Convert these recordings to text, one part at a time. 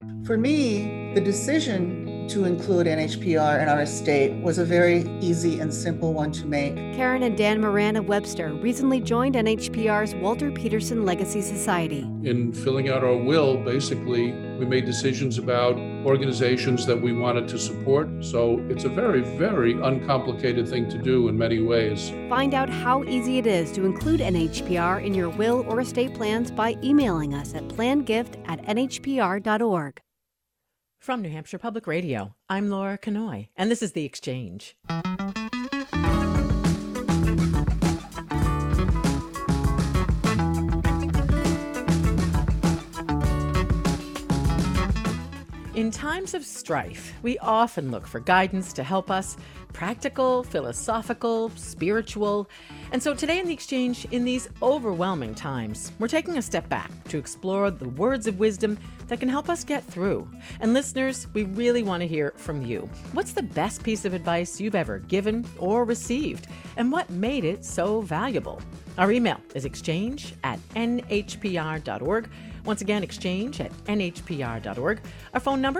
For me, the decision to include NHPR in our estate was a very easy and simple one to make. Karen and Dan Moran of Webster recently joined NHPR's Walter Peterson Legacy Society. In filling out our will, basically, we made decisions about organizations that we wanted to support. So it's a very, very uncomplicated thing to do in many ways. Find out how easy it is to include NHPR in your will or estate plans by emailing us at plangift@nhpr.org. From New Hampshire Public Radio, I'm Laura Kanoy, and this is The Exchange. In times of strife, we often look for guidance to help us, practical, philosophical, spiritual. And so today in The Exchange, in these overwhelming times, we're taking a step back to explore the words of wisdom that can help us get through. And listeners, we really want to hear from you. What's the best piece of advice you've ever given or received? And what made it so valuable? Our email is exchange@nhpr.org. Once again, exchange@nhpr.org. Our phone number,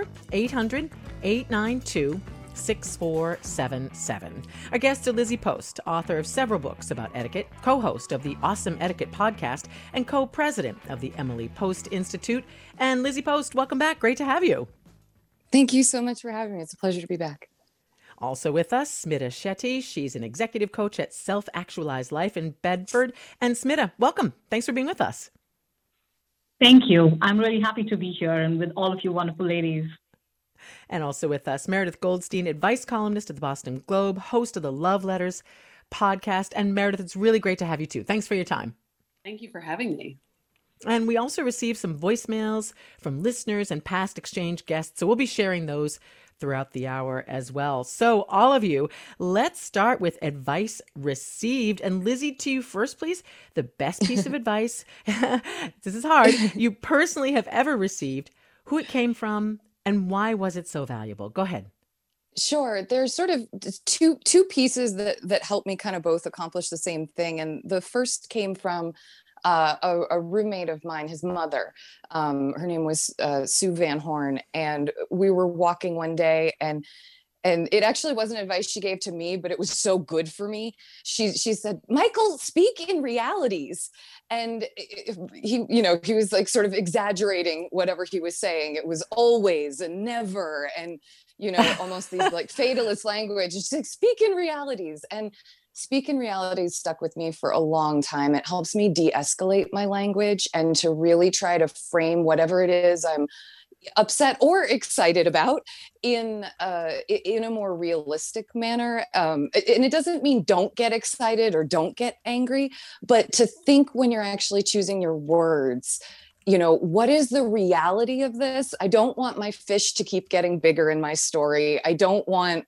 800-892-6477. Our guests are Lizzie Post, author of several books about etiquette, co-host of the Awesome Etiquette podcast, and co-president of the Emily Post Institute. And Lizzie Post, welcome back. Great to have you. Thank you so much for having me. It's a pleasure to be back. Also with us, Smita Shetty. She's an executive coach at Self-Actualized Life in Bedford. And Smita, welcome. Thanks for being with us. Thank you. I'm really happy to be here and with all of you wonderful ladies. And also with us, Meredith Goldstein, advice columnist at the Boston Globe, host of the Love Letters podcast. And Meredith, it's really great to have you too. Thanks for your time. Thank you for having me. And we also received some voicemails from listeners and past exchange guests. So we'll be sharing those throughout the hour as well. So all of you, let's start with advice received. And Lizzie, to you first, please. The best piece of advice, this is hard, you personally have ever received, who it came from, and why was it so valuable? Go ahead. Sure. There's sort of two pieces that help me kind of both accomplish the same thing. And the first came from a roommate of mine, his mother. Her name was Sue Van Horn, and we were walking one day, and it actually wasn't advice she gave to me, but it was so good for me. She said, "Michael, speak in realities," and he was like sort of exaggerating whatever he was saying. It was always and never, and almost these like fatalist language. She's like, "Speak in realities," and speak in reality stuck with me for a long time. It helps me de-escalate my language and to really try to frame whatever it is I'm upset or excited about in a more realistic manner. And it doesn't mean don't get excited or don't get angry, but to think when you're actually choosing your words, what is the reality of this? I don't want my fish to keep getting bigger in my story. I don't want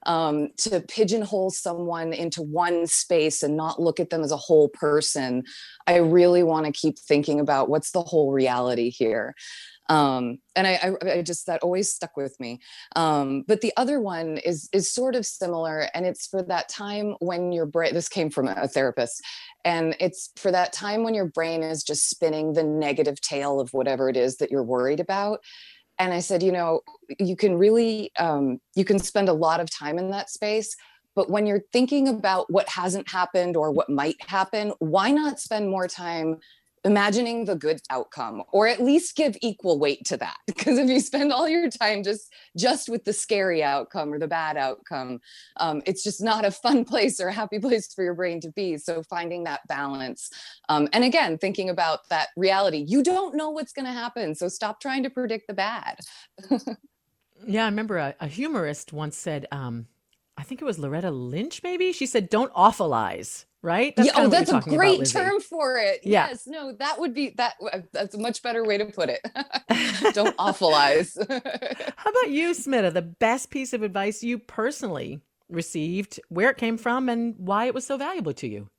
to pigeonhole someone into one space and not look at them as a whole person. I really want to keep thinking about what's the whole reality here. And I just, that always stuck with me. But the other one is sort of similar, and it's for that time when your brain, this came from a therapist, and it's for that time when your brain is just spinning the negative tale of whatever it is that you're worried about. And I said, you can really, you can spend a lot of time in that space, but when you're thinking about what hasn't happened or what might happen, why not spend more time imagining the good outcome, or at least give equal weight to that? Because if you spend all your time just with the scary outcome or the bad outcome, it's just not a fun place or a happy place for your brain to be. So finding that balance. And again, thinking about that reality, you don't know what's going to happen. So stop trying to predict the bad. Yeah, I remember a humorist once said, I think it was Loretta Lynch, maybe. She said, "Don't awfulise." Right? That's a great term for it. Yeah. Yes. No, that would be that's a much better way to put it. Don't awfulize. How about you, Smita? The best piece of advice you personally received, where it came from, and why it was so valuable to you?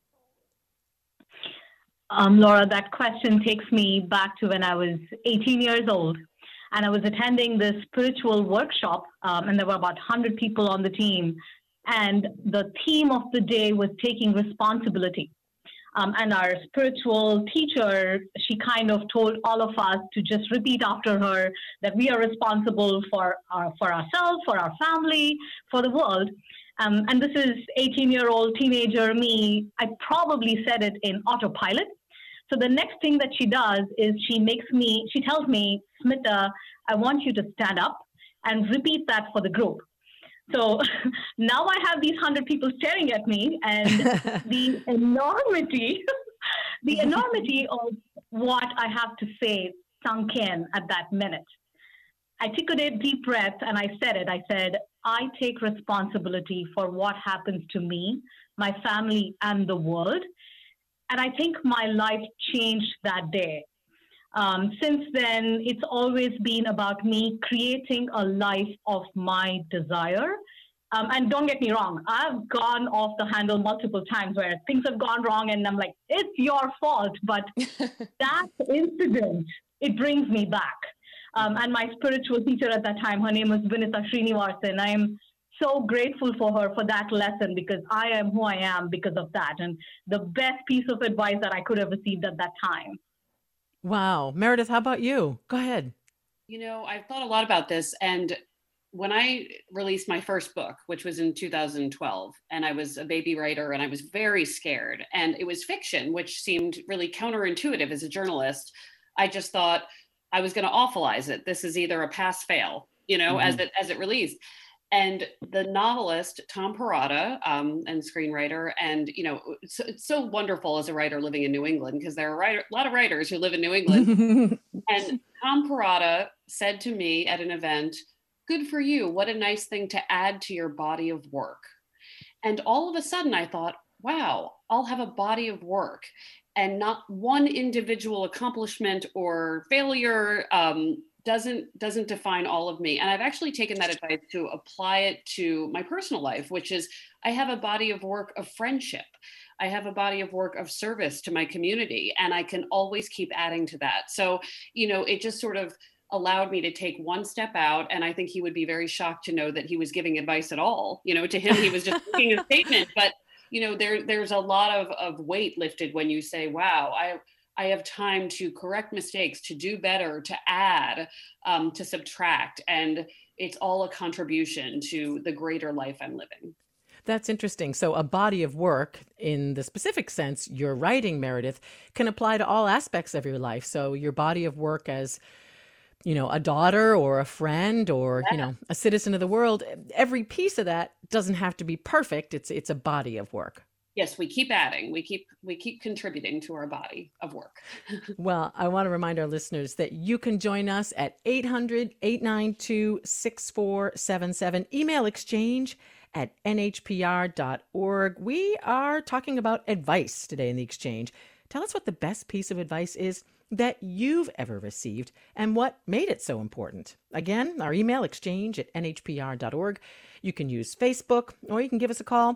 Laura, that question takes me back to when I was 18 years old, and I was attending this spiritual workshop, and there were about 100 people on the team. And the theme of the day was taking responsibility. And our spiritual teacher, she kind of told all of us to just repeat after her that we are responsible for ourselves, for our family, for the world. And this is 18-year-old teenager me. I probably said it in autopilot. So the next thing that she does is she tells me, Smita, I want you to stand up and repeat that for the group. So now I have these 100 people staring at me, and the enormity of what I have to say sunk in at that minute. I took a deep breath and I said it. I said, I take responsibility for what happens to me, my family, and the world. And I think my life changed that day. Since then, it's always been about me creating a life of my desire. And don't get me wrong, I've gone off the handle multiple times where things have gone wrong and I'm like, it's your fault. But that incident, it brings me back. And my spiritual teacher at that time, her name was Vinita Srinivasan. I am so grateful for her for that lesson because I am who I am because of that. And the best piece of advice that I could have received at that time. Wow. Meredith, how about you? Go ahead. You know, I've thought a lot about this. And when I released my first book, which was in 2012, and I was a baby writer and I was very scared, and it was fiction, which seemed really counterintuitive as a journalist, I just thought I was going to awfulize it. This is either a pass fail, you know, as it released. And the novelist, Tom Perrotta, and screenwriter, and, you know, it's so wonderful as a writer living in New England, because there are a lot of writers who live in New England. And Tom Perrotta said to me at an event, good for you. What a nice thing to add to your body of work. And all of a sudden I thought, wow, I'll have a body of work, and not one individual accomplishment or failure doesn't define all of me. And I've actually taken that advice to apply it to my personal life, which is I have a body of work of friendship. I have a body of work of service to my community, and I can always keep adding to that. So, you know, it just sort of allowed me to take one step out. And I think he would be very shocked to know that he was giving advice at all. You know, to him, he was just making a statement. But, you know, there's a lot of weight lifted when you say, wow, I have time to correct mistakes, to do better, to add, to subtract. And it's all a contribution to the greater life I'm living. That's interesting. So a body of work, in the specific sense you're writing, Meredith, can apply to all aspects of your life. So your body of work as, you know, a daughter or a friend or, you know, a citizen of the world, every piece of that doesn't have to be perfect. It's a body of work. Yes, we keep adding. We keep contributing to our body of work. Well, I want to remind our listeners that you can join us at 800-892-6477. Email exchange at nhpr.org. We are talking about advice today in the exchange. Tell us what the best piece of advice is that you've ever received and what made it so important. Again, our email exchange at nhpr.org. You can use Facebook, or you can give us a call,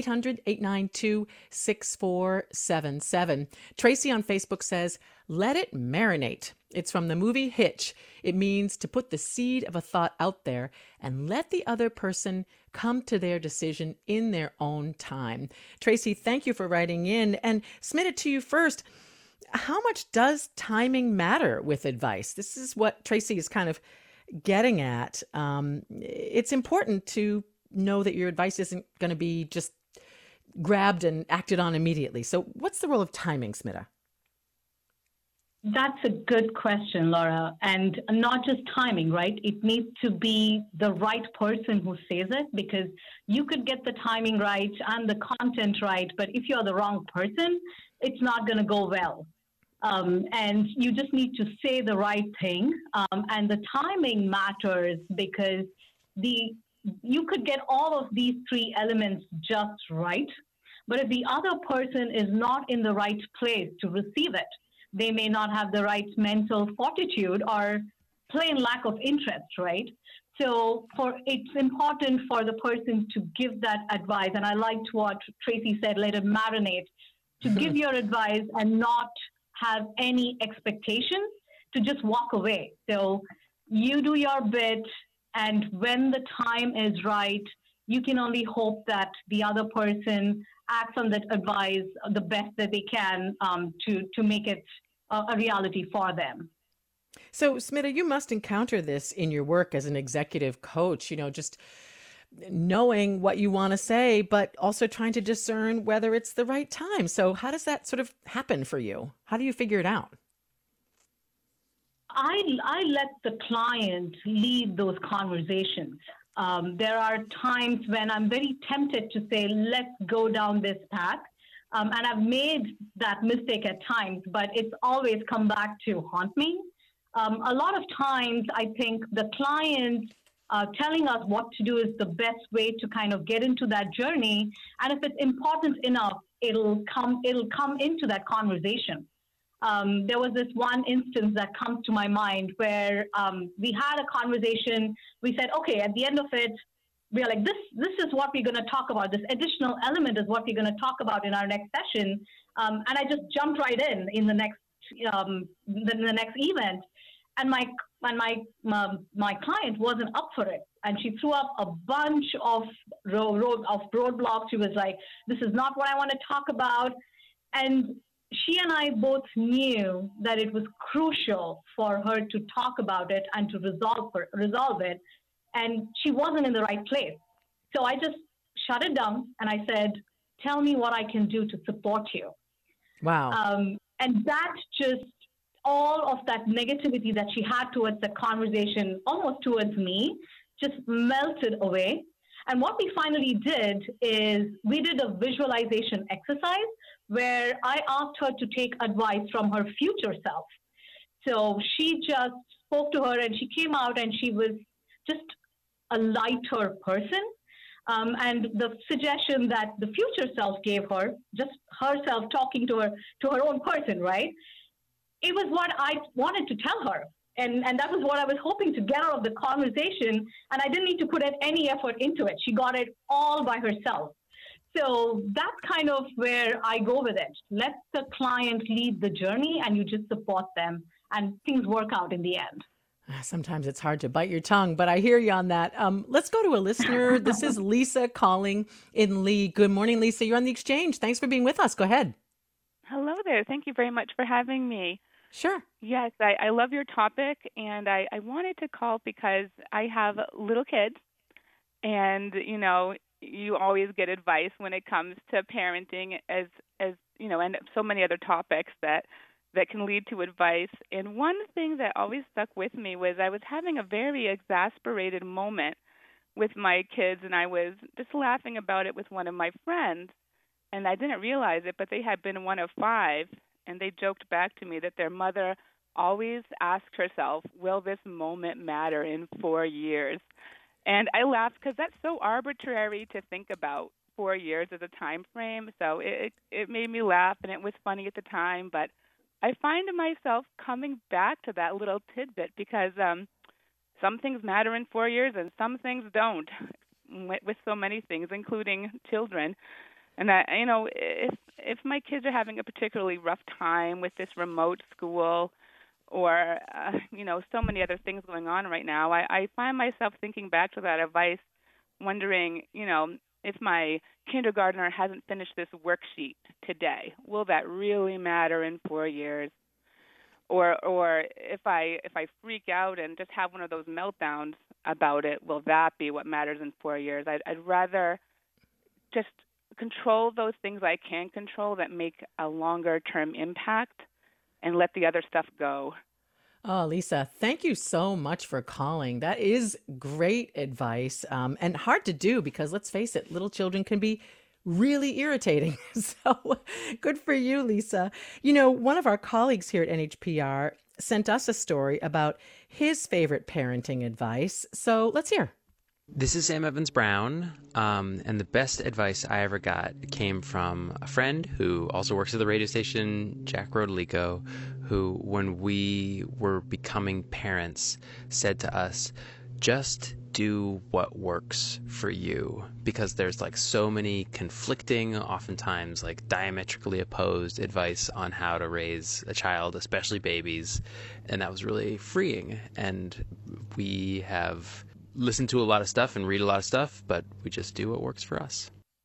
800-892-6477. Tracy on Facebook says, let it marinate. It's from the movie Hitch. It means to put the seed of a thought out there and let the other person come to their decision in their own time. Tracy, thank you for writing in. And Smita, to you first, how much does timing matter with advice? This is what Tracy is kind of getting at. It's important to know that your advice isn't going to be just grabbed and acted on immediately. So what's the role of timing, Smita? That's a good question, Laura. And not just timing, right? It needs to be the right person who says it, because you could get the timing right and the content right, but if you're the wrong person, it's not going to go well. And you just need to say the right thing. And the timing matters because you could get all of these three elements just right, but if the other person is not in the right place to receive it, they may not have the right mental fortitude or plain lack of interest, right? So it's important for the person to give that advice. And I liked what Tracy said, let it marinate, to give your advice and not have any expectations, to just walk away. So you do your bit, and when the time is right, you can only hope that the other person acts on that advice the best that they can to make it a reality for them. So, Smita, you must encounter this in your work as an executive coach, just knowing what you want to say, but also trying to discern whether it's the right time. So how does that sort of happen for you? How do you figure it out? I let the client lead those conversations. There are times when I'm very tempted to say, let's go down this path. And I've made that mistake at times, but it's always come back to haunt me. A lot of times, I think the client telling us what to do is the best way to kind of get into that journey. And if it's important enough, it'll come into that conversation. There was this one instance that comes to my mind where we had a conversation. We said, okay, at the end of it, we are like, this is what we're going to talk about. This additional element is what we're going to talk about in our next session. And I just jumped right in the next event. And my client wasn't up for it, and she threw up a bunch of roadblocks. She was like, "This is not what I want to talk about," and she and I both knew that it was crucial for her to talk about it and to resolve it, and she wasn't in the right place. So I just shut it down and I said, "Tell me what I can do to support you." Wow. And that just, all of that negativity that she had towards the conversation, almost towards me, just melted away. And what we finally did is we did a visualization exercise where I asked her to take advice from her future self. So she just spoke to her and she came out and she was just a lighter person. And the suggestion that the future self gave her, just herself talking to her own person, right? It was what I wanted to tell her. And that was what I was hoping to get out of the conversation. And I didn't need to put any effort into it. She got it all by herself. So that's kind of where I go with it. Let the client lead the journey and you just support them and things work out in the end. Sometimes it's hard to bite your tongue, but I hear you on that. Let's go to a listener. This is Lisa calling in Lee. Good morning, Lisa. You're on The Exchange. Thanks for being with us. Go ahead. Hello there. Thank you very much for having me. Sure. Yes, I love your topic, and I wanted to call because I have little kids, and, you always get advice when it comes to parenting as and so many other topics that can lead to advice. And one thing that always stuck with me was I was having a very exasperated moment with my kids, and I was just laughing about it with one of my friends, and I didn't realize it, but they had been one of 5, and they joked back to me that their mother always asked herself, will this moment matter in 4 years? And I laughed because that's so arbitrary to think about, 4 years as a time frame. So it made me laugh, and it was funny at the time. But I find myself coming back to that little tidbit because some things matter in 4 years and some things don't, with so many things, including children. And that, if my kids are having a particularly rough time with this remote school or, so many other things going on right now, I find myself thinking back to that advice, wondering, if my kindergartner hasn't finished this worksheet today, will that really matter in 4 years? Or if I freak out and just have one of those meltdowns about it, will that be what matters in 4 years? I'd rather just control those things I can control that make a longer-term impact and let the other stuff go. Oh, Lisa, thank you so much for calling. That is great advice and hard to do because, let's face it, little children can be really irritating. So good for you, Lisa. One of our colleagues here at NHPR sent us a story about his favorite parenting advice. So let's hear. This is Sam Evans Brown, and the best advice I ever got came from a friend who also works at the radio station, Jack Rodolico, who, when we were becoming parents, said to us, just do what works for you, because there's so many conflicting, oftentimes diametrically opposed advice on how to raise a child, especially babies, and that was really freeing. And we have listen to a lot of stuff and read a lot of stuff, but we just do what works for us.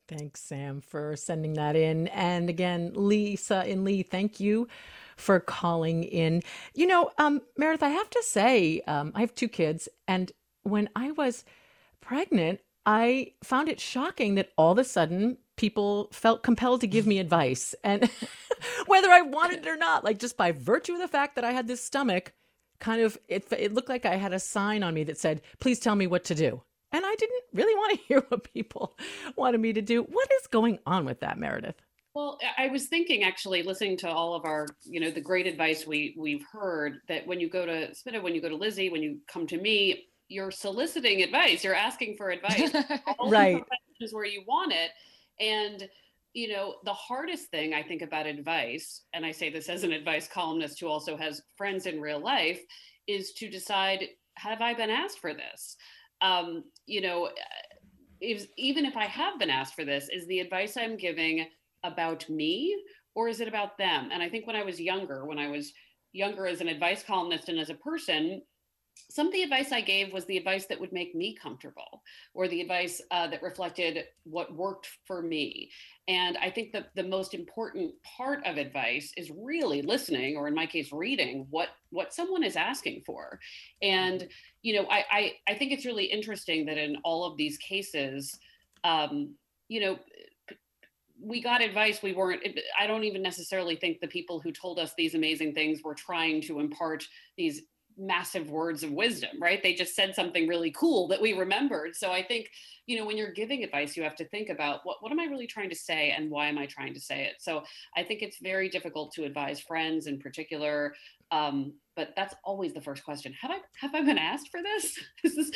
Thanks, Sam, for sending that in. And again, Lisa and Lee, thank you for calling in. Meredith, I have to say, I have two kids, and when I was pregnant, I found it shocking that all of a sudden people felt compelled to give me advice. And whether I wanted it or not, like just by virtue of the fact that I had this stomach, it looked like I had a sign on me that said, please tell me what to do. And I didn't really want to hear what people wanted me to do. What is going on with that, Meredith? Well, I was thinking, actually, listening to all of our, the great advice we've heard, that when you go to Smita, when you go to Lizzie, when you come to me, you're soliciting advice. You're asking for advice. Right. Is where you want it. And, the hardest thing I think about advice, and I say this as an advice columnist who also has friends in real life, is to decide, have I been asked for this? Even if I have been asked for this, is the advice I'm giving about me, or is it about them? And I think when I was younger as an advice columnist and as a person, some of the advice I gave was the advice that would make me comfortable, or the advice that reflected what worked for me. And I think that the most important part of advice is really listening, or in my case, reading what someone is asking for. And, I think it's really interesting that in all of these cases, we got advice. I don't even necessarily think the people who told us these amazing things were trying to impart these massive words of wisdom, right? They just said something really cool that we remembered. So I think, when you're giving advice, you have to think about what am I really trying to say, and why am I trying to say it? So I think it's very difficult to advise friends in particular. But that's always the first question. Have I been asked for this? Is this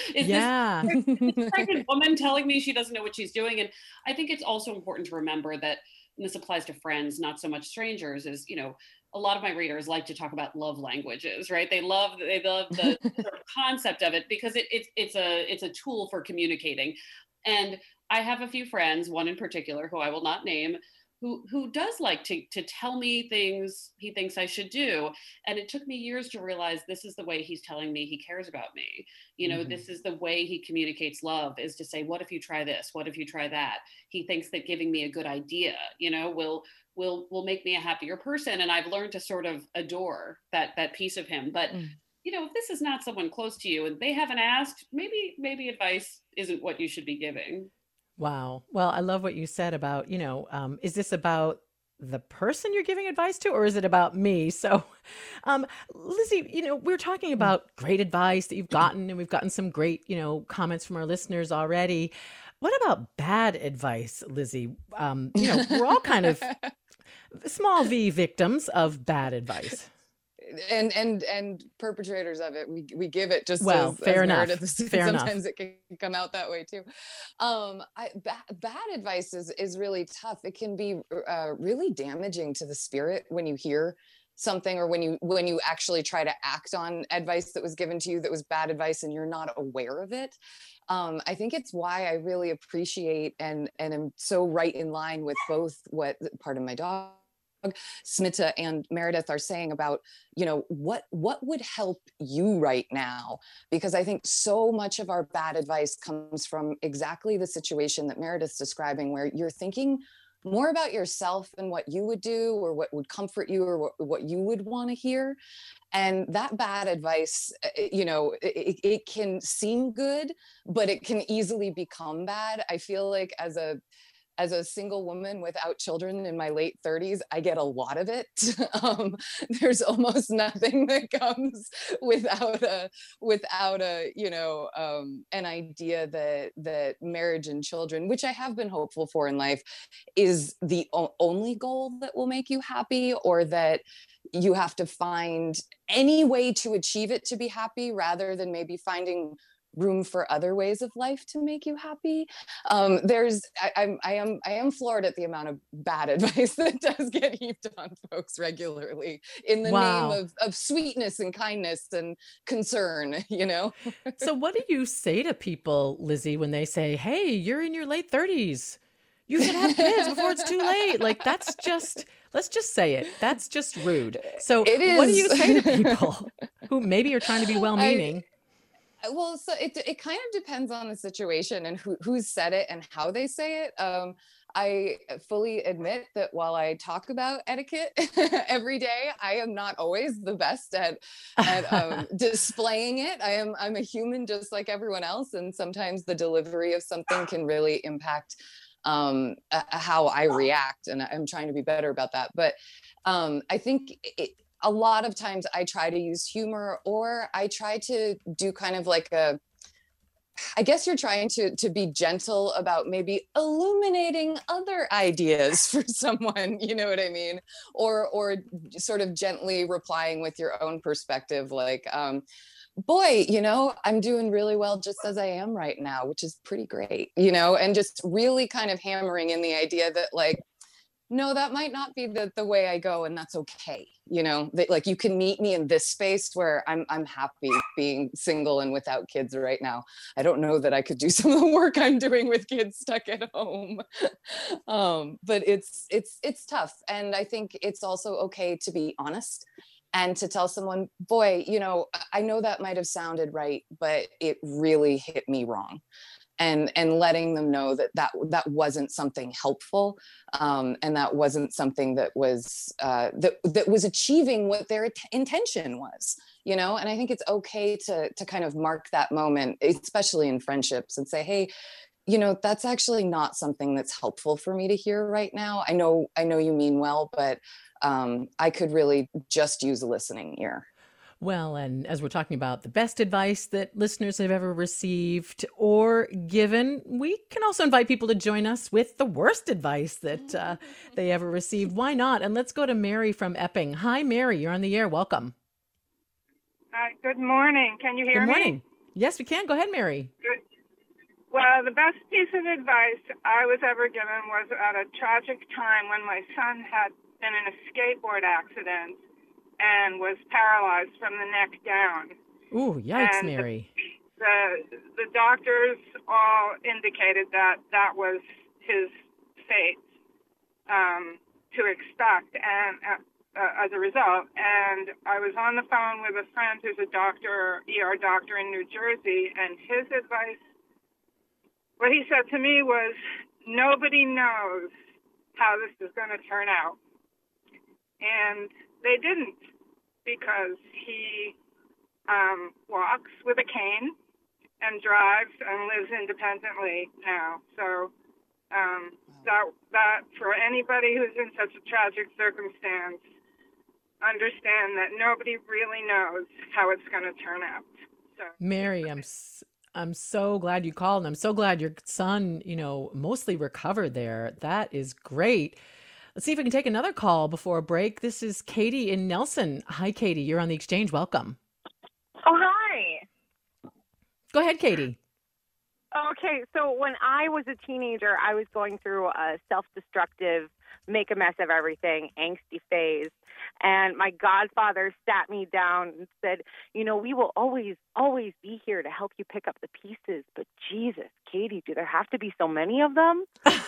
a pregnant woman telling me she doesn't know what she's doing? And I think it's also important to remember that, and this applies to friends, not so much strangers, is, a lot of my readers like to talk about love languages, right? They love the sort of concept of it, because it's a tool for communicating. And I have a few friends, one in particular who I will not name, who does like to tell me things he thinks I should do. And it took me years to realize this is the way he's telling me he cares about me. This is the way he communicates love, is to say, what if you try this? What if you try that? He thinks that giving me a good idea, will make me a happier person. And I've learned to sort of adore that piece of him. But if this is not someone close to you and they haven't asked, maybe advice isn't what you should be giving. Wow. Well, I love what you said about, is this about the person you're giving advice to, or is it about me? So, Lizzie, we're talking about great advice that you've gotten, and we've gotten some great, comments from our listeners already. What about bad advice, Lizzie? We're all kind of small v victims of bad advice. And perpetrators of it, we give it just fair enough. Sometimes it can come out that way too. Bad advice is really tough. It can be really damaging to the spirit when you hear something, or when you actually try to act on advice that was given to you that was bad advice and you're not aware of it. I think it's why I really appreciate and am so right in line with both what, pardon my dog, Smita and Meredith are saying about, what would help you right now? Because I think so much of our bad advice comes from exactly the situation that Meredith's describing, where you're thinking more about yourself and what you would do, or what would comfort you, or what you would want to hear. And that bad advice, it can seem good, but it can easily become bad. I feel like as a single woman without children in my late 30s, I get a lot of it. There's almost nothing that comes without an idea that marriage and children, which I have been hopeful for in life, is the only goal that will make you happy, or that you have to find any way to achieve it to be happy, rather than maybe finding room for other ways of life to make you happy. I am floored at the amount of bad advice that does get heaped on folks regularly in the name of sweetness and kindness and concern, So what do you say to people, Lizzie, when they say, hey, you're in your late 30s, you should have kids before it's too late? Like, let's just say it. That's just rude. So what do you say to people who maybe are trying to be well-meaning? Well, so it kind of depends on the situation and who said it and how they say it. I fully admit that while I talk about etiquette every day, I am not always the best at displaying it. I'm a human just like everyone else, and sometimes the delivery of something can really impact how I react, and I'm trying to be better about that. But I think a lot of times I try to use humor, or I try to do kind of like I guess you're trying to be gentle about maybe illuminating other ideas for someone, you know what I mean? Or sort of gently replying with your own perspective, like, boy, I'm doing really well just as I am right now, which is pretty great, and just really kind of hammering in the idea that, like, no, that might not be the way I go, and that's okay. That, like, you can meet me in this space where I'm happy being single and without kids right now. I don't know that I could do some of the work I'm doing with kids stuck at home. But it's tough. And I think it's also okay to be honest and to tell someone, boy, I know that might have sounded right, but it really hit me wrong. And letting them know that wasn't something helpful, and that wasn't something that was that was achieving what their intention was, and I think it's okay to kind of mark that moment, especially in friendships, and say, hey, that's actually not something that's helpful for me to hear right now. I know you mean well, but I could really just use a listening ear. Well, and as we're talking about the best advice that listeners have ever received or given, we can also invite people to join us with the worst advice that they ever received. Why not? And let's go to Mary from Epping. Hi, Mary. You're on the air. Welcome. Hi. Good morning. Can you hear me? Good morning. Yes, we can. Go ahead, Mary. Good. Well, the best piece of advice I was ever given was at a tragic time when my son had been in a skateboard accident and was paralyzed from the neck down. Ooh, yikes, and Mary. The doctors all indicated that was his fate to expect, and as a result. And I was on the phone with a friend who's a doctor, ER doctor in New Jersey, and his advice, what he said to me was, nobody knows how this is going to turn out. And they didn't, because he walks with a cane and drives and lives independently now. So that for anybody who's in such a tragic circumstance, understand that nobody really knows how it's going to turn out. So, Mary, I'm so glad you called, and I'm so glad your son, mostly recovered there. That is great. Let's see if we can take another call before a break. This is Katie in Nelson. Hi, Katie. You're on the Exchange. Welcome. Oh, hi. Go ahead, Katie. Okay, so when I was a teenager, I was going through a self-destructive, make a mess of everything, angsty phase. And my godfather sat me down and said, we will always, always be here to help you pick up the pieces. But Jesus, Katie, do there have to be so many of them?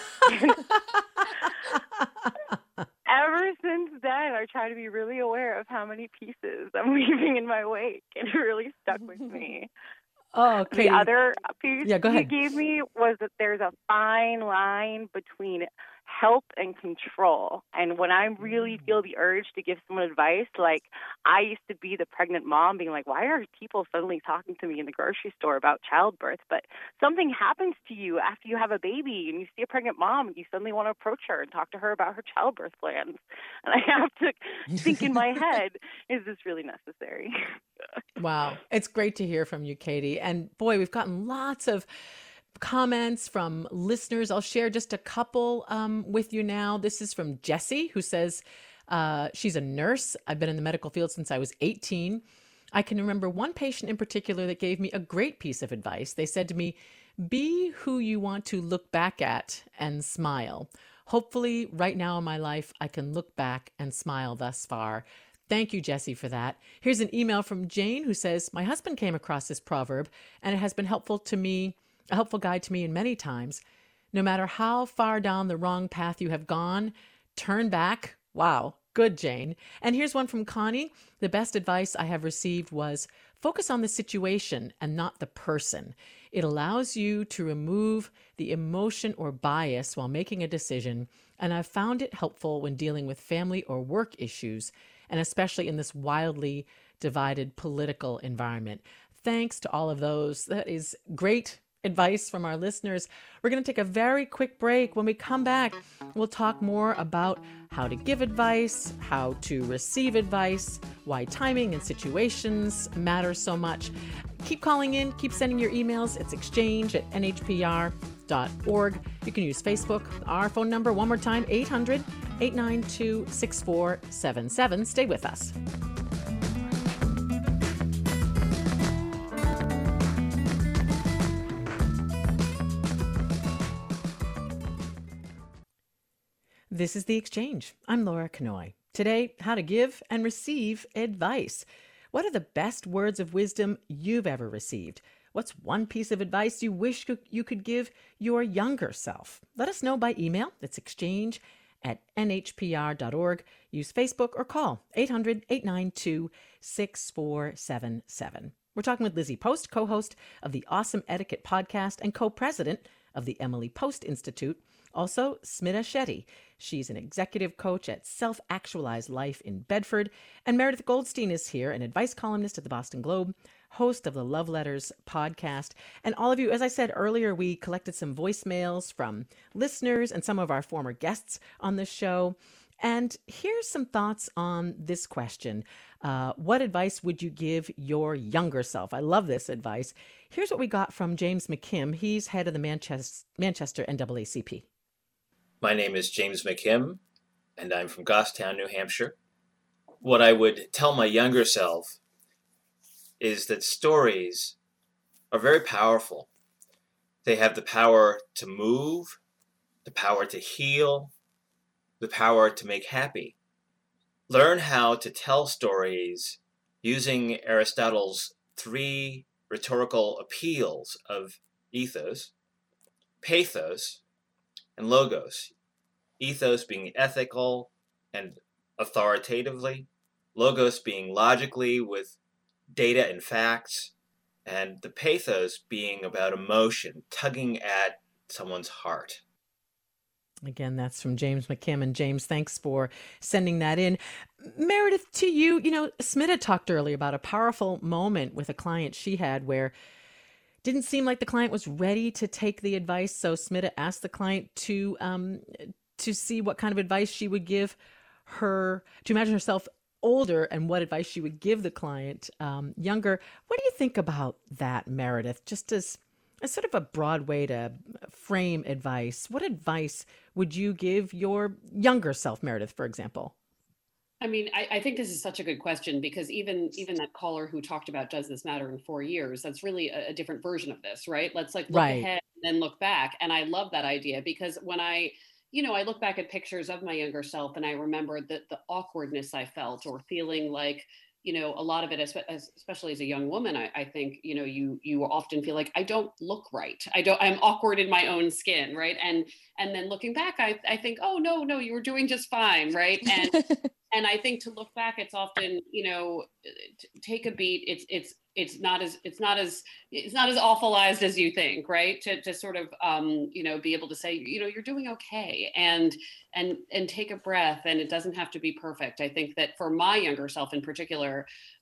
Ever since then, I try to be really aware of how many pieces I'm leaving in my wake. And it really stuck with me. Oh, Katie. The other piece go ahead. you gave me was that there's a fine line between help and control. And when I really feel the urge to give someone advice, like I used to be the pregnant mom being like, why are people suddenly talking to me in the grocery store about childbirth? But something happens to you after you have a baby and you see a pregnant mom and you suddenly want to approach her and talk to her about her childbirth plans. And I have to think in my head, is this really necessary? Wow. It's great to hear from you, Katie. And boy, we've gotten lots of comments from listeners. I'll share just a couple with you now. This is from Jessie, who says she's a nurse. I've been in the medical field since I was 18. I can remember one patient in particular that gave me a great piece of advice. They said to me, be who you want to look back at and smile. Hopefully, right now in my life, I can look back and smile thus far. Thank you, Jessie, for that. Here's an email from Jane who says, my husband came across this proverb and it has been helpful to me, a helpful guide to me in many times. No matter how far down the wrong path you have gone, turn back. Wow. Good, Jane. And here's one from Connie. The best advice I have received was, focus on the situation and not the person. It allows you to remove the emotion or bias while making a decision, and I've found it helpful when dealing with family or work issues, and especially in this wildly divided political environment. Thanks to all of those. That is great advice from our listeners. We're going to take a very quick break. When we come back, we'll talk more about how to give advice, how to receive advice, why timing and situations matter so much. Keep calling in, keep sending your emails. It's exchange@nhpr.org. You can use Facebook. Our phone number, one more time, 800-892-6477. Stay with us. This is The Exchange. I'm Laura Kanoy. Today, how to give and receive advice. What are the best words of wisdom you've ever received? What's one piece of advice you wish you could give your younger self? Let us know by email. It's exchange@nhpr.org. Use Facebook or call 800-892-6477. We're talking with Lizzie Post, co-host of the Awesome Etiquette podcast and co-president of the Emily Post Institute. Also, Smita Shetty. She's an executive coach at Self-Actualized Life in Bedford. And Meredith Goldstein is here, an advice columnist at the Boston Globe, host of the Love Letters podcast. And all of you, as I said earlier, we collected some voicemails from listeners and some of our former guests on the show. And here's some thoughts on this question. What advice would you give your younger self? I love this advice. Here's what we got from James McKim. He's head of the Manchester NAACP. My name is James McKim, and I'm from Goffstown, New Hampshire. What I would tell my younger self is that stories are very powerful. They have the power to move, the power to heal, the power to make happy. Learn how to tell stories using Aristotle's 3 rhetorical appeals of ethos, pathos, and logos. Ethos being ethical and authoritatively, logos being logically with data and facts, and the pathos being about emotion, tugging at someone's heart. Again, that's from James McKim. And James, thanks for sending that in. Meredith, to you, Smita talked earlier about a powerful moment with a client she had where didn't seem like the client was ready to take the advice. So Smita asked the client to see what kind of advice she would give her, to imagine herself older and what advice she would give the client younger. What do you think about that, Meredith? Just as sort of a broad way to frame advice. What advice would you give your younger self, Meredith, for example? I mean, I think this is such a good question because even that caller who talked about does this matter in 4 years, that's really a different version of this, right? Let's look ahead and then look back. And I love that idea because when I look back at pictures of my younger self and I remember the awkwardness I felt or feeling like, a lot of it, especially as a young woman, I think, you often feel like I don't look right. I'm awkward in my own skin. Right. And then looking back, I think, oh, no, you were doing just fine. Right. And I think to look back, it's often, take a beat. It's not as awfulized as you think, right? To sort of, be able to say, you're doing okay and take a breath, and it doesn't have to be perfect. I think that for my younger self in particular,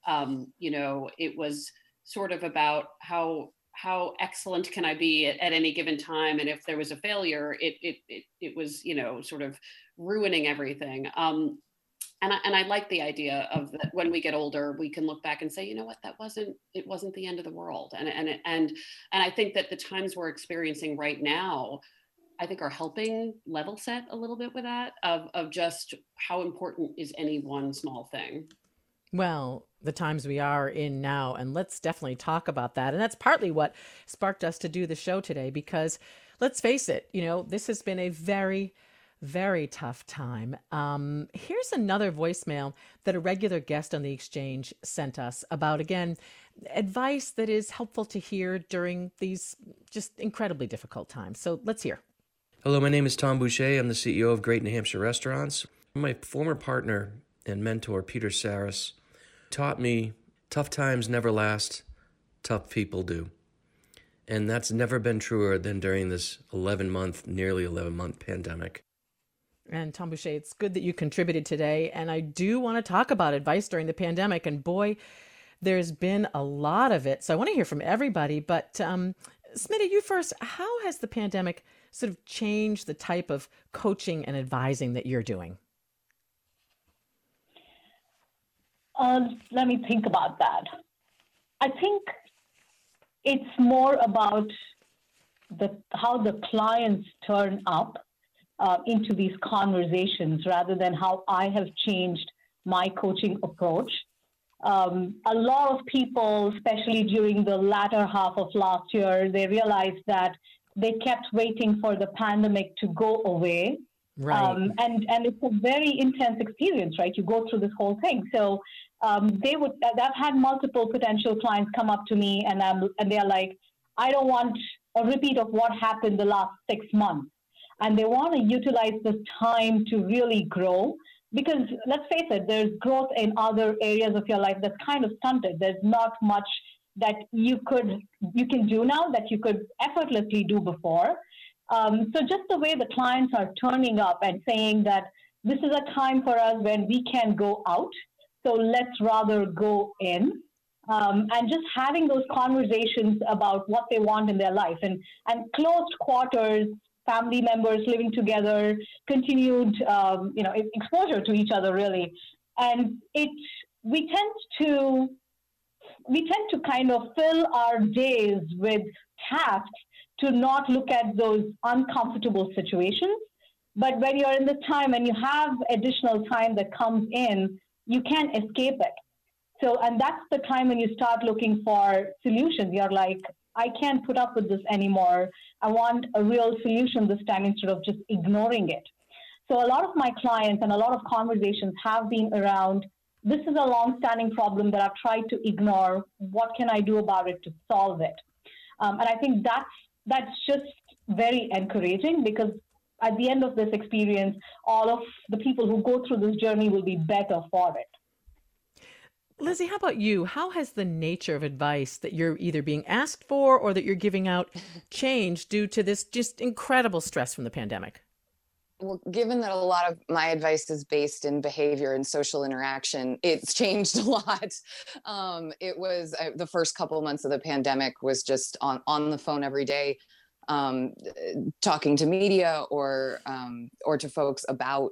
it was sort of about how excellent can I be at any given time, and if there was a failure, it was sort of ruining everything. And I like the idea of that when we get older, we can look back and say, you know what, it wasn't the end of the world. And I think that the times we're experiencing right now, I think are helping level set a little bit with that of just how important is any one small thing. Well, the times we are in now, and let's definitely talk about that. And that's partly what sparked us to do the show today, because let's face it, this has been a very, very tough time. Here's another voicemail that a regular guest on The Exchange sent us about, again, advice that is helpful to hear during these just incredibly difficult times. So let's hear. Hello, my name is Tom Boucher. I'm the CEO of Great New Hampshire Restaurants. My former partner and mentor, Peter Saris, taught me Tough times never last, tough people do. And that's never been truer than during this nearly 11-month pandemic. And Tom Boucher, it's good that you contributed today. And I do want to talk about advice during the pandemic. And boy, there's been a lot of it. So I want to hear from everybody. But Smitty, you first. How has the pandemic sort of changed the type of coaching and advising that you're doing? Let me think about that. I think it's more about how the clients turn up into these conversations rather than how I have changed my coaching approach. A lot of people, especially during the latter half of last year, they realized that they kept waiting for the pandemic to go away. Right. And it's a very intense experience, right? You go through this whole thing. So I've had multiple potential clients come up to me and they're like, I don't want a repeat of what happened the last 6 months. And they want to utilize this time to really grow. Because let's face it, there's growth in other areas of your life that's kind of stunted. There's not much that you can do now that you could effortlessly do before. So just the way the clients are turning up and saying that this is a time for us when we can go out, so let's rather go in. And just having those conversations about what they want in their life and closed quarters, family members living together, continued exposure to each other really. And we tend to kind of fill our days with tasks to not look at those uncomfortable situations. But when you're in the time and you have additional time that comes in, you can't escape it. So, and that's the time when you start looking for solutions. You're like, I can't put up with this anymore. I want a real solution this time instead of just ignoring it. So a lot of my clients and a lot of conversations have been around, this is a long-standing problem that I've tried to ignore. What can I do about it to solve it? And I think that's just very encouraging because at the end of this experience, all of the people who go through this journey will be better for it. Lizzie, how about you? How has the nature of advice that you're either being asked for or that you're giving out changed due to this just incredible stress from the pandemic? Well, given that a lot of my advice is based in behavior and social interaction, it's changed a lot. It was the first couple of months of the pandemic was just on the phone every day, talking to media or to folks about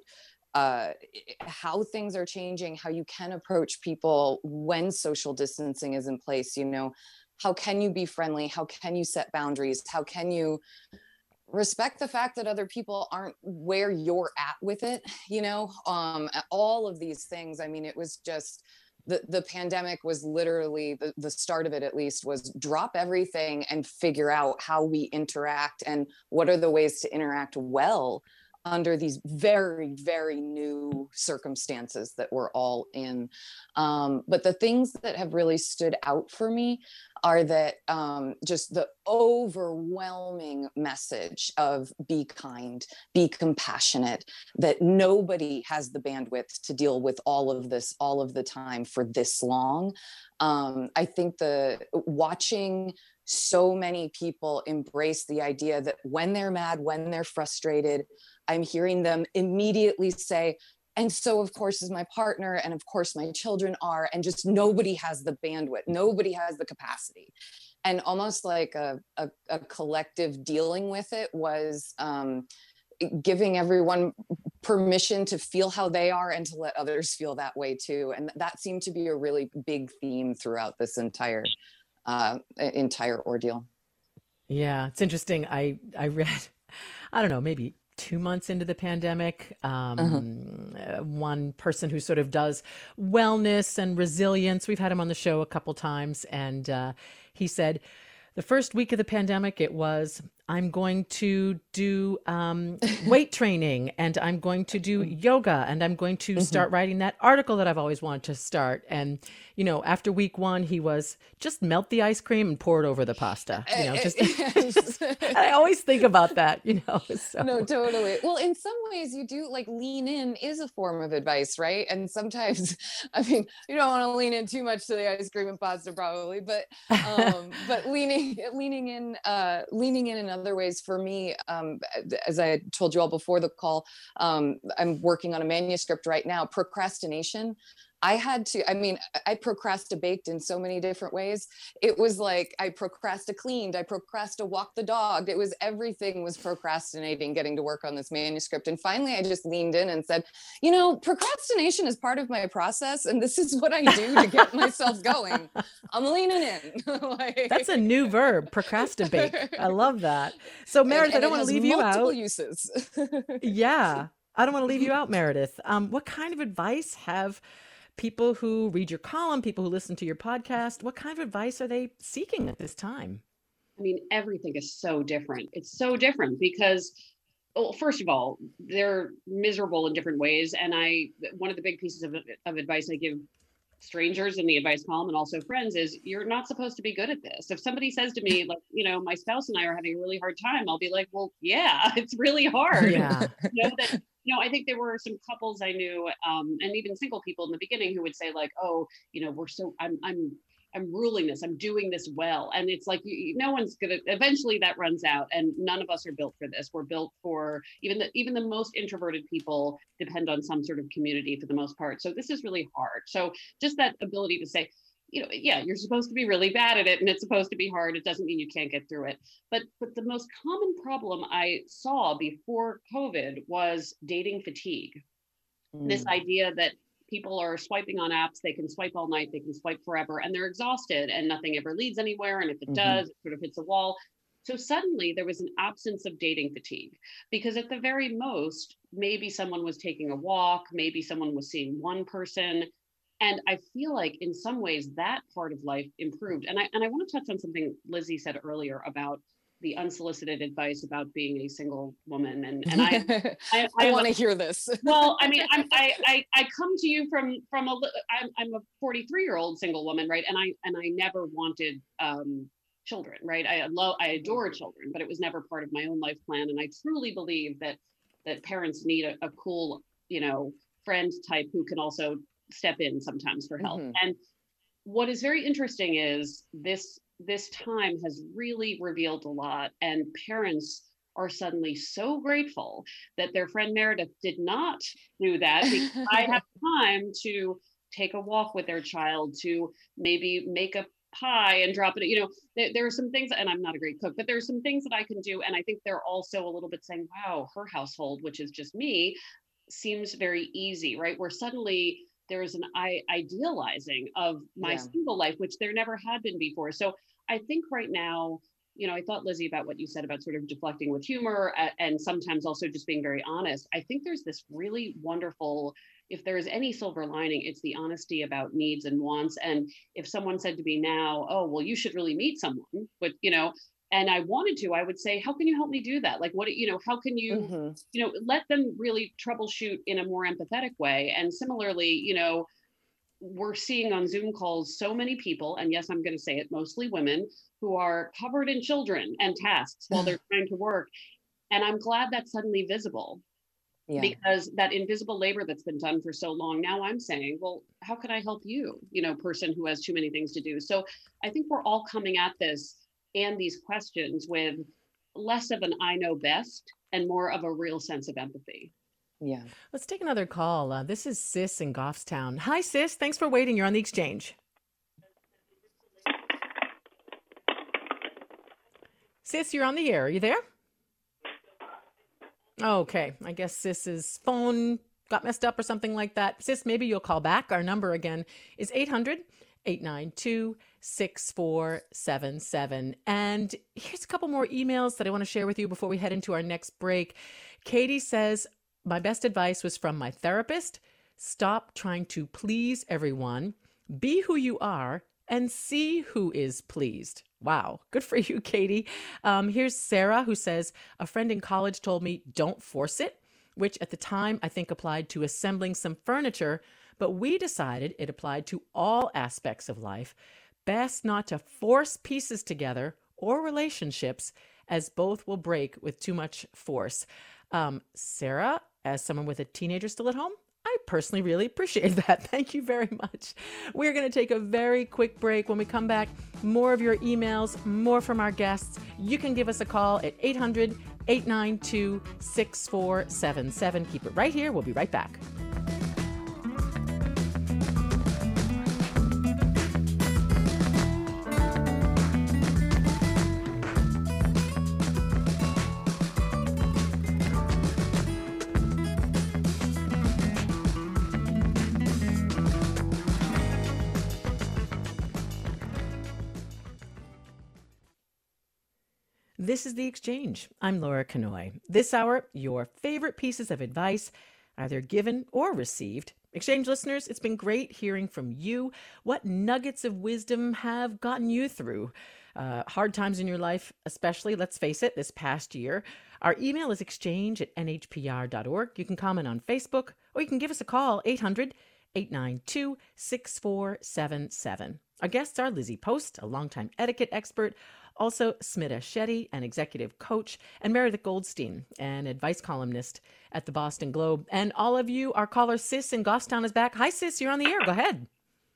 how things are changing, how you can approach people when social distancing is in place. You know, how can you be friendly? How can you set boundaries? How can you respect the fact that other people aren't where you're at with it? You know, all of these things. I mean, it was just the pandemic was literally the start of it, at least, was drop everything and figure out how we interact and what are the ways to interact well under these very, very new circumstances that we're all in. But the things that have really stood out for me are that just the overwhelming message of be kind, be compassionate, that nobody has the bandwidth to deal with all of this, all of the time for this long. I think watching so many people embrace the idea that when they're mad, when they're frustrated, I'm hearing them immediately say, and so of course is my partner, and of course my children are, and just nobody has the bandwidth, nobody has the capacity. And almost like a collective dealing with it was giving everyone permission to feel how they are and to let others feel that way too. And that seemed to be a really big theme throughout this entire ordeal. Yeah, it's interesting. I read, I don't know, maybe 2 months into the pandemic, one person who sort of does wellness and resilience, we've had him on the show a couple times, and he said the first week of the pandemic, it was, I'm going to do weight training, and I'm going to do yoga, and I'm going to start writing that article that I've always wanted to start. And, after week 1, he was just melt the ice cream and pour it over the pasta. I always think about that, So. No, totally. Well, in some ways you do, like, lean in is a form of advice, right? And sometimes, you don't want to lean in too much to the ice cream and pasta probably, but leaning in in other ways for me, as I told you all before the call, I'm working on a manuscript right now. Procrastination. I procrastinate in so many different ways. It was like I cleaned, I walked the dog. It was everything was procrastinating, getting to work on this manuscript. And finally, I just leaned in and said, procrastination is part of my process. And this is what I do to get myself going. I'm leaning in. That's a new verb, procrastinate. I love that. So Meredith, I don't want to leave you out. Multiple uses. Yeah, I don't want to leave you out, Meredith. What kind of advice have people who read your column, people who listen to your podcast, what kind of advice are they seeking at this time? Everything is so different. It's so different because, well, first of all, they're miserable in different ways. And one of the big pieces of advice I give strangers in the advice column and also friends is you're not supposed to be good at this. If somebody says to me, like, my spouse and I are having a really hard time, I'll be like, well, yeah, it's really hard. Yeah. I think there were some couples I knew, and even single people in the beginning who would say like, oh, I'm ruling this, I'm doing this well. And it's like, no one's gonna, eventually that runs out, and none of us are built for this. We're built for, even the most introverted people depend on some sort of community for the most part. So this is really hard. So just that ability to say, yeah, you're supposed to be really bad at it and it's supposed to be hard. It doesn't mean you can't get through it. But the most common problem I saw before COVID was dating fatigue. This idea that people are swiping on apps, they can swipe all night, they can swipe forever, and they're exhausted and nothing ever leads anywhere. And if it does, it sort of hits a wall. So suddenly there was an absence of dating fatigue, because at the very most, maybe someone was taking a walk, maybe someone was seeing one person. And I feel like in some ways that part of life improved. And I want to touch on something Lizzie said earlier about the unsolicited advice about being a single woman. And I want to hear this. Well, I come to you from I'm a 43-year-old single woman, right? And I never wanted children, right? I adore children, but it was never part of my own life plan. And I truly believe that parents need a cool, friend type who can also step in sometimes for help. And what is very interesting is this time has really revealed a lot, and parents are suddenly so grateful that their friend Meredith did not do that, because I have time to take a walk with their child, to maybe make a pie and drop it. There are some things, and I'm not a great cook, but there's some things that I can do. And I think they're also a little bit saying, wow, her household, which is just me, seems very easy, right? Where suddenly there's an idealizing of my single life, which there never had been before. So I think right now, I thought, Lizzie, about what you said about sort of deflecting with humor and sometimes also just being very honest. I think there's this really wonderful, if there is any silver lining, it's the honesty about needs and wants. And if someone said to me now, oh, well, you should really meet someone, but, and I wanted to, I would say, how can you help me do that? Like, what, how can you, let them really troubleshoot in a more empathetic way. And similarly, we're seeing on Zoom calls so many people, and yes, I'm going to say it, mostly women, who are covered in children and tasks while they're trying to work. And I'm glad that's suddenly visible, because that invisible labor that's been done for so long, now I'm saying, well, how can I help you, person who has too many things to do? So I think we're all coming at this and these questions with less of an I know best and more of a real sense of empathy. Yeah. Let's take another call. This is Sis in Goffstown. Hi, Sis. Thanks for waiting. You're on the Exchange. Sis, you're on the air. Are you there? Okay. I guess Sis's phone got messed up or something like that. Sis, maybe you'll call back. Our number again is 800-892-6477. And here's a couple more emails that I want to share with you before we head into our next break. Katie says, my best advice was from my therapist. Stop trying to please everyone. Be who you are and see who is pleased. Wow, good for you, Katie. Here's Sarah, who says, a friend in college told me, don't force it, which at the time I think applied to assembling some furniture, but we decided it applied to all aspects of life. Best not to force pieces together or relationships, as both will break with too much force. Sarah, as someone with a teenager still at home, I personally really appreciate that. Thank you very much. We're going to take a very quick break. When we come back, more of your emails, more from our guests. You can give us a call at 800-892-6477. Keep it right here. We'll be right back. This is The Exchange. I'm Laura Kanoy. This hour, your favorite pieces of advice, either given or received. Exchange listeners, it's been great hearing from you. What nuggets of wisdom have gotten you through hard times in your life, especially, let's face it, this past year? Our email is exchange@nhpr.org. You can comment on Facebook, or you can give us a call, 800-892-6477. Our guests are Lizzie Post, a longtime etiquette expert, also Smita Shetty, an executive coach, and Meredith Goldstein, an advice columnist at the Boston Globe. And all of you, our caller Sis in Goffstown is back. Hi, Sis, you're on the air. Go ahead.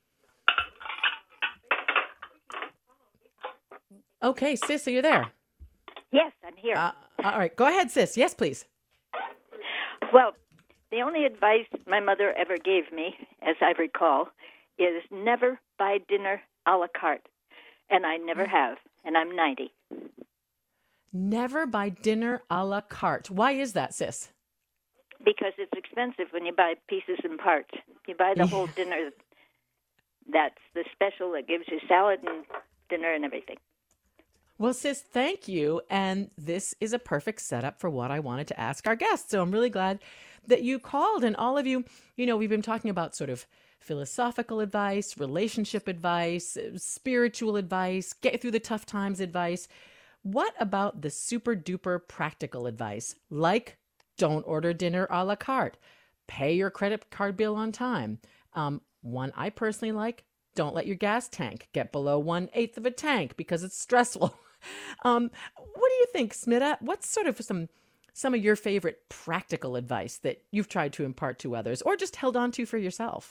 Okay, Sis, are you there? Yes, I'm here. All right, go ahead, Sis. Yes, please. Well, the only advice my mother ever gave me, as I recall, is never buy dinner a la carte. And I never have. And I'm 90. Never buy dinner a la carte. Why is that, Sis? Because it's expensive when you buy pieces and parts. You buy the whole dinner. That's the special that gives you salad and dinner and everything. Well, Sis, thank you. And this is a perfect setup for what I wanted to ask our guests. So I'm really glad that you called. And all of you, we've been talking about sort of philosophical advice, relationship advice, spiritual advice, get through the tough times advice. What about the super duper practical advice? Like, don't order dinner a la carte. Pay your credit card bill on time. One I personally like, don't let your gas tank get below 1/8 of a tank because it's stressful. What do you think, Smita? What's sort of some of your favorite practical advice that you've tried to impart to others or just held on to for yourself?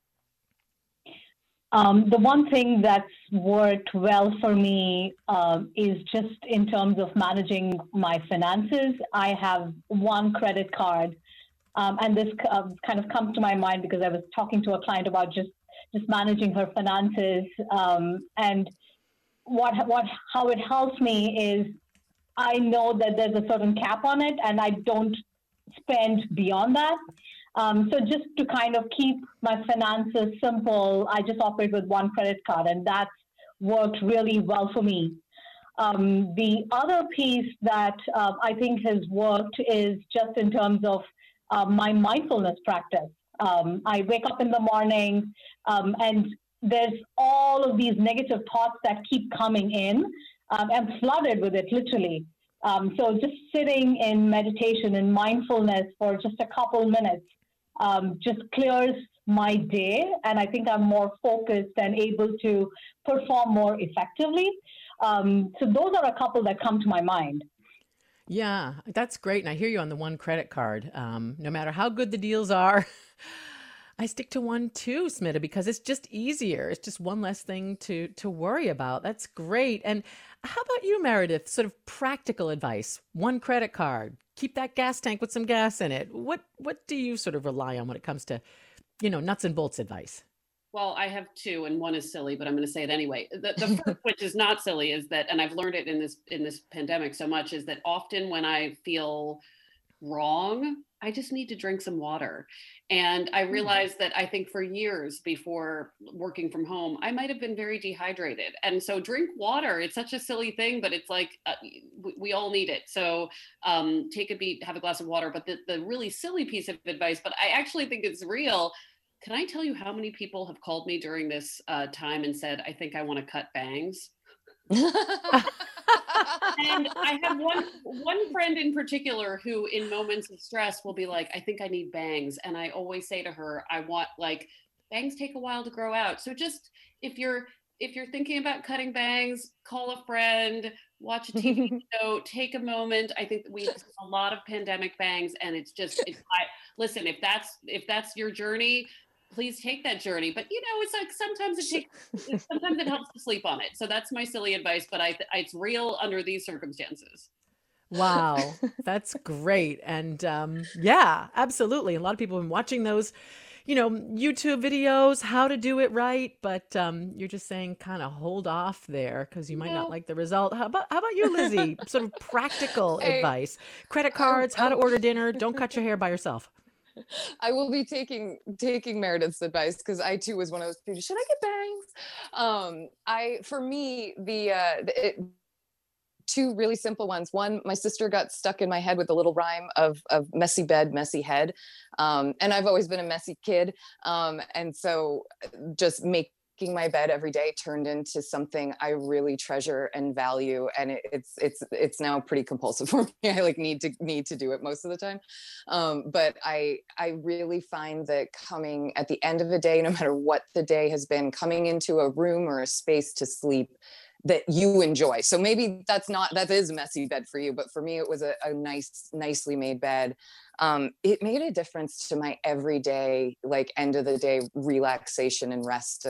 The one thing that's worked well for me is just in terms of managing my finances. I have one credit card, and this kind of comes to my mind because I was talking to a client about just managing her finances, and how it helps me is I know that there's a certain cap on it, and I don't spend beyond that. So just to kind of keep my finances simple, I just operate with one credit card, and that's worked really well for me. The other piece that I think has worked is just in terms of my mindfulness practice. I wake up in the morning, and there's all of these negative thoughts that keep coming in. I'm flooded with it, literally. So just sitting in meditation and mindfulness for just a couple minutes just clears my day, and I think I'm more focused and able to perform more effectively. So those are a couple that come to my mind. Yeah, that's great. And I hear you on the one credit card. No matter how good the deals are, I stick to one too, Smita, because it's just easier. It's just one less thing to worry about. That's great. And how about you, Meredith? Sort of practical advice. One credit card. Keep that gas tank with some gas in it. What do you sort of rely on when it comes to, nuts and bolts advice? Well, I have two, and one is silly, but I'm going to say it anyway. The first, which is not silly, is that, and I've learned it in this pandemic so much, is that often when I feel wrong, I just need to drink some water. And I realized that I think for years before working from home, I might have been very dehydrated. And so drink water. It's such a silly thing, but it's like we all need it. So take a beat, have a glass of water. But the really silly piece of advice, but I actually think it's real. can I tell you how many people have called me during this time and said, I think I want to cut bangs? And I have one friend in particular who in moments of stress will be like, I think I need bangs. And I always say to her, I want, like, bangs take a while to grow out. So just if you're thinking about cutting bangs, call a friend, watch a TV show, take a moment. I think that we have a lot of pandemic bangs, and listen, if that's your journey, please take that journey. But it's like sometimes it helps to sleep on it. So that's my silly advice, but it's real under these circumstances. Wow, that's great. And yeah, absolutely. A lot of people have been watching those, YouTube videos, how to do it right. But you're just saying kind of hold off there because you might not like the result. How about you, Lizzie? Sort of practical advice. Credit cards, how to order dinner. Don't cut your hair by yourself. I will be taking Meredith's advice because I too was one of those people. Should I get bangs? For me, two really simple ones. One, my sister got stuck in my head with a little rhyme of messy bed, messy head. And I've always been a messy kid. And so just making my bed every day turned into something I really treasure and value. And it's now pretty compulsive for me. I need to do it most of the time. But I really find that coming at the end of a day, no matter what the day has been, coming into a room or a space to sleep that you enjoy. So maybe that is a messy bed for you, but for me, it was a nicely made bed. It made a difference to my everyday, end of the day relaxation and rest.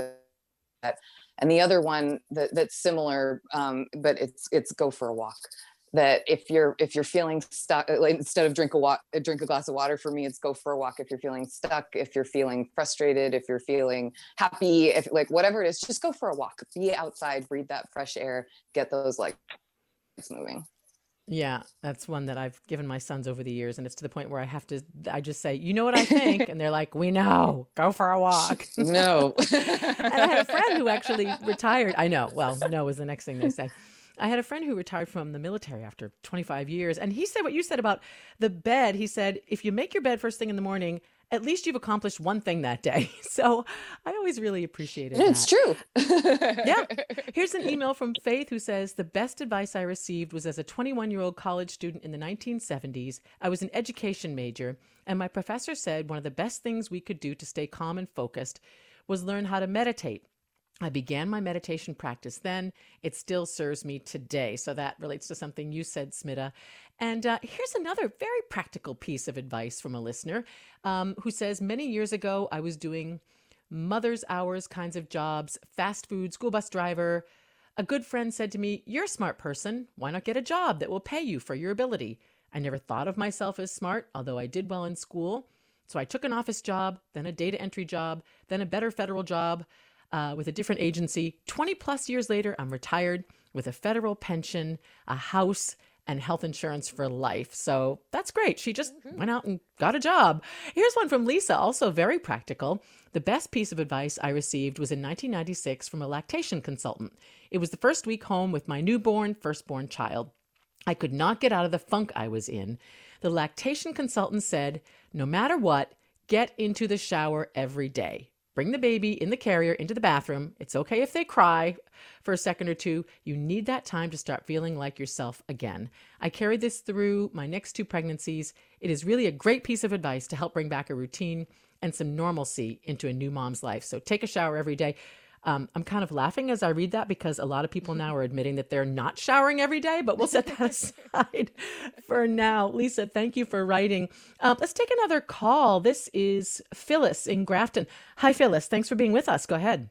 And the other one that's similar, but it's go for a walk. That if you're feeling stuck, instead of drink a glass of water, for me, it's go for a walk. If you're feeling stuck, if you're feeling frustrated, if you're feeling happy, if whatever it is, just go for a walk, be outside, breathe that fresh air, get those legs moving. Yeah, that's one that I've given my sons over the years. And it's to the point where I just say, you know what I think? And they're like, we know, go for a walk. No. And I had a friend who actually retired. I know. Well, no was the next thing they said. I had a friend who retired from the military after 25 years. And he said what you said about the bed. He said, if you make your bed first thing in the morning, at least you've accomplished one thing that day. So I always really appreciated that. It's true. Yeah. Here's an email from Faith who says, the best advice I received was as a 21-year-old college student in the 1970s. I was an education major, and my professor said one of the best things we could do to stay calm and focused was learn how to meditate. I began my meditation practice then. It still serves me today. So that relates to something you said, Smita. And here's another very practical piece of advice from a listener who says, many years ago, I was doing mother's hours kinds of jobs, fast food, school bus driver. A good friend said to me, you're a smart person. Why not get a job that will pay you for your ability? I never thought of myself as smart, although I did well in school. So I took an office job, then a data entry job, then a better federal job with a different agency. 20 plus years later, I'm retired with a federal pension, a house, and health insurance for life. So that's great. She just went out and got a job. Here's one from Lisa, also very practical. The best piece of advice I received was in 1996 from a lactation consultant. It was the first week home with my firstborn child. I could not get out of the funk I was in. The lactation consultant said, no matter what, get into the shower every day. Bring the baby in the carrier into the bathroom. It's okay if they cry for a second or two. You need that time to start feeling like yourself again. I carried this through my next 2 pregnancies. It is really a great piece of advice to help bring back a routine and some normalcy into a new mom's life. So take a shower every day. I'm kind of laughing as I read that because a lot of people now are admitting that they're not showering every day, but we'll set that aside for now. Lisa, thank you for writing. Let's take another call. This is Phyllis in Grafton. Hi, Phyllis. Thanks for being with us. Go ahead.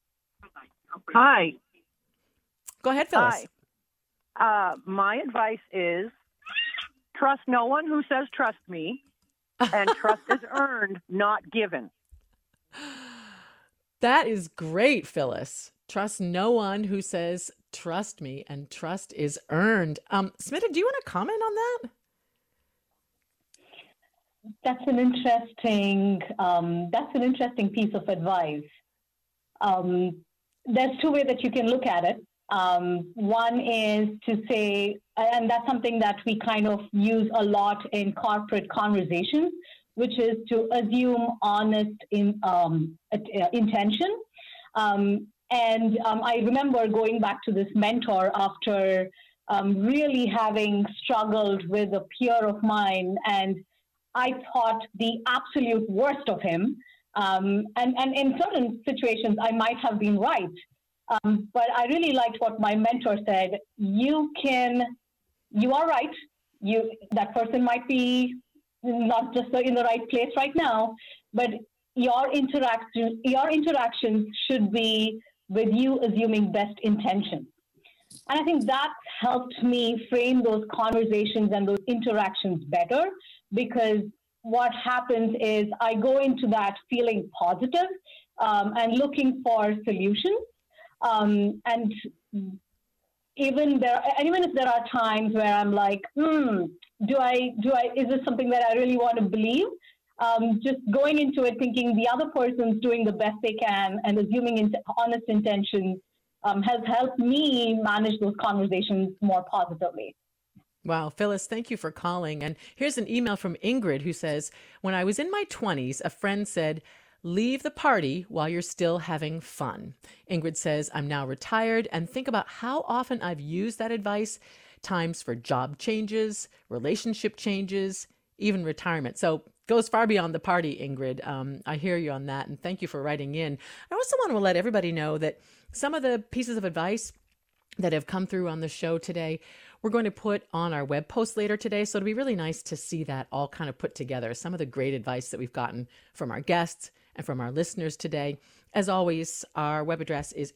Hi. Go ahead, Phyllis. Hi. My advice is trust no one who says trust me, and trust is earned, not given. That is great, Phyllis. Trust no one who says, trust me, and trust is earned. Smita, do you want to comment on that? That's an interesting piece of advice. There's 2 ways that you can look at it. One is to say, and that's something that we kind of use a lot in corporate conversations, which is to assume honest intention. I remember going back to this mentor after really having struggled with a peer of mine, and I thought the absolute worst of him. And in certain situations, I might have been right. But I really liked what my mentor said. You are right. That person might be not just in the right place right now, but your interactions should be with you assuming best intentions. And I think that helped me frame those conversations and those interactions better, because what happens is I go into that feeling positive and looking for solutions. And even if there are times where I'm like, is this something that I really want to believe? Just going into it thinking the other person's doing the best they can and assuming honest intentions has helped me manage those conversations more positively. Wow, Phyllis, thank you for calling. And here's an email from Ingrid who says, when I was in my 20s, a friend said, leave the party while you're still having fun. Ingrid says, I'm now retired and think about how often I've used that advice, times for job changes, relationship changes, even retirement. So goes far beyond the party, Ingrid. I hear you on that. And thank you for writing in. I also want to let everybody know that some of the pieces of advice that have come through on the show today, we're going to put on our web post later today. So it'll be really nice to see that all kind of put together. Some of the great advice that we've gotten from our guests and from our listeners today. As always, our web address is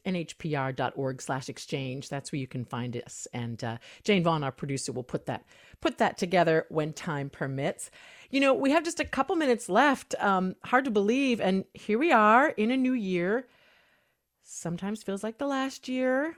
nhpr.org/exchange. That's where you can find us. And Jane Vaughn, our producer, will put that together when time permits. You know, we have just a couple minutes left. Hard to believe. And here we are in a new year. Sometimes feels like the last year.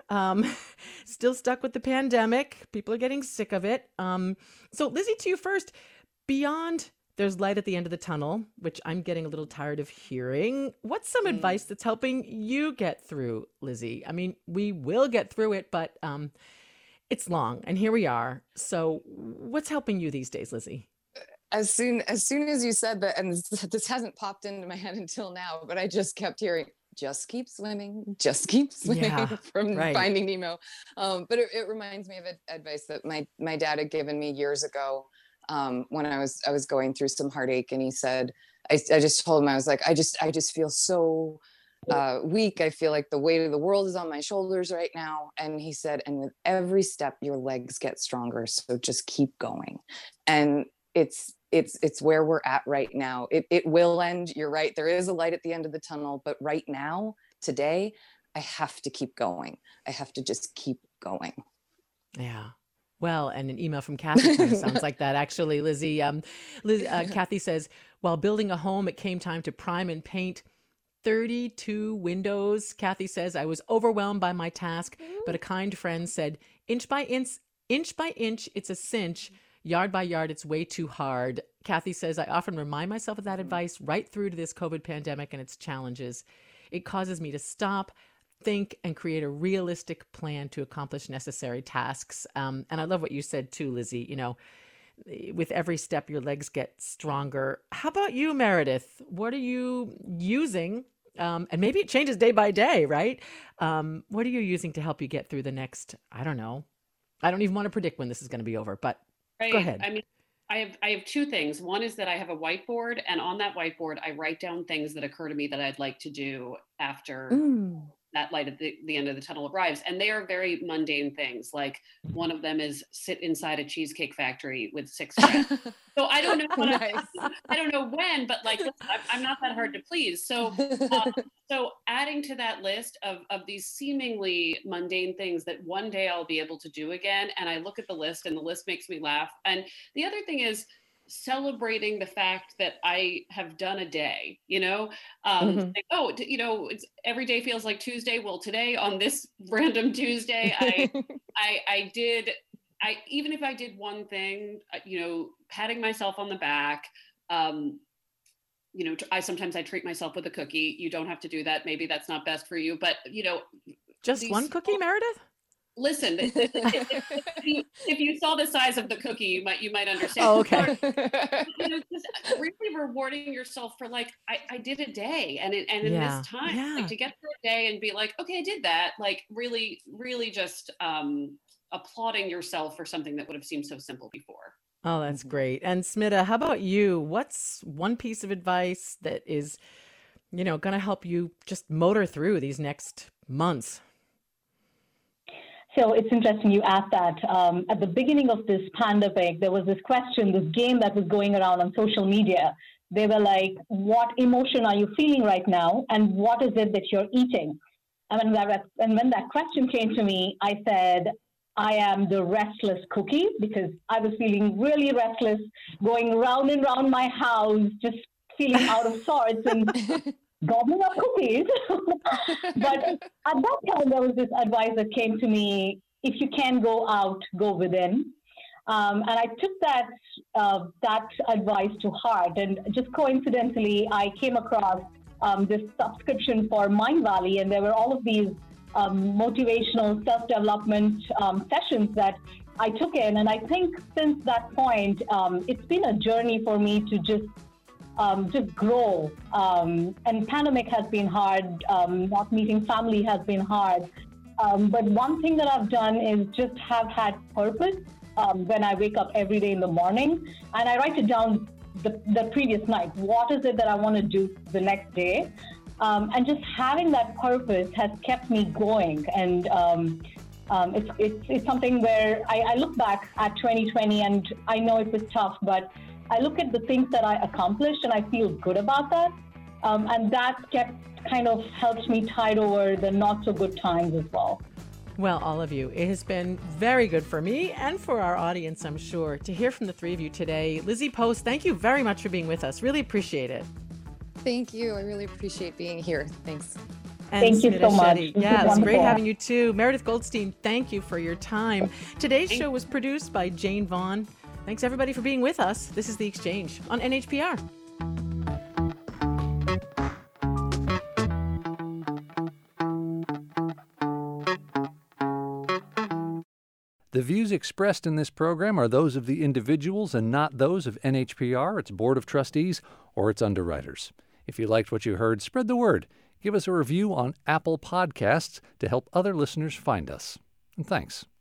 Still stuck with the pandemic. People are getting sick of it. So Lizzie, to you first. Beyond there's light at the end of the tunnel, which I'm getting a little tired of hearing. What's some advice that's helping you get through, Lizzie? I mean, we will get through it, but it's long, and here we are. So what's helping you these days, Lizzie? As soon as you said that, and this hasn't popped into my head until now, but I just kept hearing, just keep swimming from Finding Nemo. But it reminds me of advice that my dad had given me years ago when I was going through some heartache, and he said, I just told him, I was like, I just feel so weak. I feel like the weight of the world is on my shoulders right now. And he said, and with every step, your legs get stronger. So just keep going. And it's where we're at right now. It will end. You're right. There is a light at the end of the tunnel, but right now, today, I have to keep going. I have to just keep going. Yeah. Well, and an email from Kathy kind of sounds like that, actually, Lizzie. Kathy says, while building a home, it came time to prime and paint 32 windows. Kathy says, I was overwhelmed by my task, but a kind friend said, inch by inch, it's a cinch. Yard by yard, it's way too hard. Kathy says, I often remind myself of that advice right through to this COVID pandemic and its challenges. It causes me to stop, think, and create a realistic plan to accomplish necessary tasks. And I love what you said too, Lizzie. You know, with every step, your legs get stronger. How about you, Meredith? What are you using? And maybe it changes day by day, right? What are you using to help you get through the next, I don't know. I don't even want to predict when this is going to be over, but go ahead. I mean, I have two things. One is that I have a whiteboard, and on that whiteboard, I write down things that occur to me that I'd like to do after that light at the end of the tunnel arrives. And they are very mundane things. Like one of them is sit inside a cheesecake factory with 6 friends. So I don't know I don't know when, but like I'm not that hard to please. So so adding to that list of these seemingly mundane things that one day I'll be able to do again. And I look at the list and the list makes me laugh. And the other thing is celebrating the fact that I have done a day, you know, like, oh, you know, it's every day feels like Tuesday. Well, today on this random Tuesday, even if I did one thing, you know, patting myself on the back, you know, sometimes I treat myself with a cookie. You don't have to do that. Maybe that's not best for you, but you know, just one cookie, Meredith? Listen, if you saw the size of the cookie, you might understand. Oh, okay. Just really rewarding yourself for like, I did a day, and in this time, like, to get through a day and be like, okay, I did that. Like really, really just applauding yourself for something that would have seemed so simple before. Oh, that's great. And Smita, how about you? What's one piece of advice that is, going to help you just motor through these next months? So it's interesting you asked that. At the beginning of this pandemic, there was this question, this game that was going around on social media. They were like, what emotion are you feeling right now? And what is it that you're eating? And when that question came to me, I said, I am the restless cookie, because I was feeling really restless, going round and round my house, just feeling out of sorts and gobbling up cookies. But at that time, there was this advice that came to me: if you can go out, go within. And I took that advice to heart. And just coincidentally, I came across this subscription for Mindvalley, and there were all of these motivational self-development sessions that I took in. And I think since that point, it's been a journey for me to just grow. And pandemic has been hard. Not meeting family has been hard. But one thing that I've done is just have had purpose when I wake up every day in the morning, and I write it down the previous night. What is it that I want to do the next day? And just having that purpose has kept me going. And it's something where I look back at 2020, and I know it was tough, but I look at the things that I accomplished and I feel good about that. And that kind of helps me tide over the not so good times as well. Well, all of you, it has been very good for me and for our audience, I'm sure, to hear from the three of you today. Lizzie Post, thank you very much for being with us. Really appreciate it. Thank you. I really appreciate being here. Thanks. And thank you so much. Yeah, it's great having you too. Meredith Goldstein, thank you for your time. Today's show was produced by Jane Vaughn. Thanks everybody for being with us. This is The Exchange on NHPR. The views expressed in this program are those of the individuals and not those of NHPR, its Board of Trustees, or its underwriters. If you liked what you heard, spread the word. Give us a review on Apple Podcasts to help other listeners find us. And thanks.